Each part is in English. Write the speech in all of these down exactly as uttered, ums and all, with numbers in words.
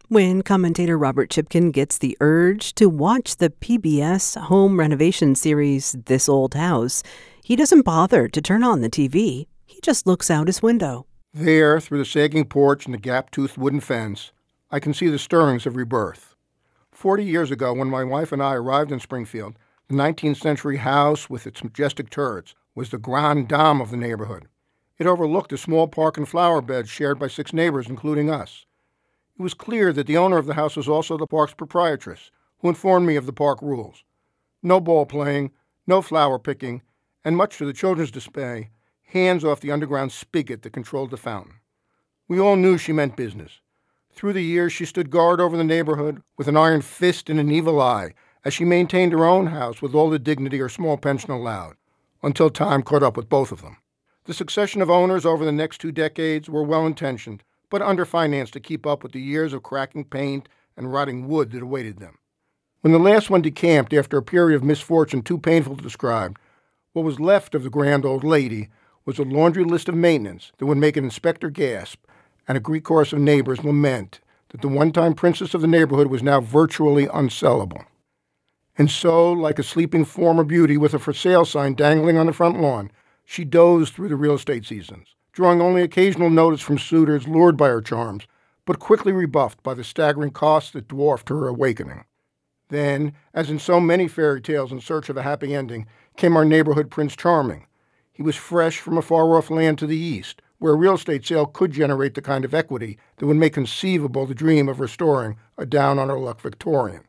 When commentator Robert Chipkin gets the urge to watch the P B S home renovation series This Old House, he doesn't bother to turn on the T V. He just looks out his window. There, through the sagging porch and the gap-toothed wooden fence, I can see the stirrings of rebirth. Forty years ago, when my wife and I arrived in Springfield, the nineteenth century house with its majestic turrets was the grande dame of the neighborhood. It overlooked a small park and flower bed shared by six neighbors, including us. It was clear that the owner of the house was also the park's proprietress, who informed me of the park rules. No ball playing, no flower picking, and much to the children's dismay, hands off the underground spigot that controlled the fountain. We all knew she meant business. Through the years, she stood guard over the neighborhood with an iron fist and an evil eye as she maintained her own house with all the dignity her small pension allowed, until time caught up with both of them. The succession of owners over the next two decades were well-intentioned, but underfinanced to keep up with the years of cracking paint and rotting wood that awaited them. When the last one decamped after a period of misfortune too painful to describe, what was left of the grand old lady was a laundry list of maintenance that would make an inspector gasp and a Greek chorus of neighbors lament that the one-time princess of the neighborhood was now virtually unsellable. And so, like a sleeping former beauty with a for sale sign dangling on the front lawn, she dozed through the real estate seasons, drawing only occasional notice from suitors lured by her charms, but quickly rebuffed by the staggering costs that dwarfed her awakening. Then, as in so many fairy tales in search of a happy ending, came our neighborhood Prince Charming. He was fresh from a far-off land to the east, where a real estate sale could generate the kind of equity that would make conceivable the dream of restoring a down-on-her-luck Victorian.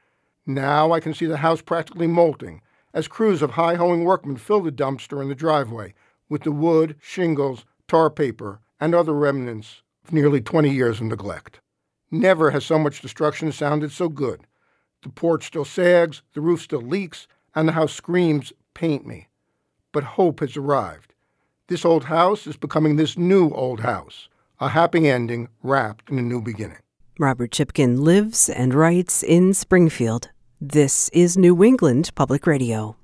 Now I can see the house practically molting, as crews of high-hoeing workmen fill the dumpster in the driveway with the wood, shingles, tar paper, and other remnants of nearly twenty years of neglect. Never has so much destruction sounded so good. The porch still sags, the roof still leaks, and the house screams, "Paint me." But hope has arrived. This old house is becoming this new old house, a happy ending wrapped in a new beginning. Robert Chipkin lives and writes in Springfield. This is New England Public Radio.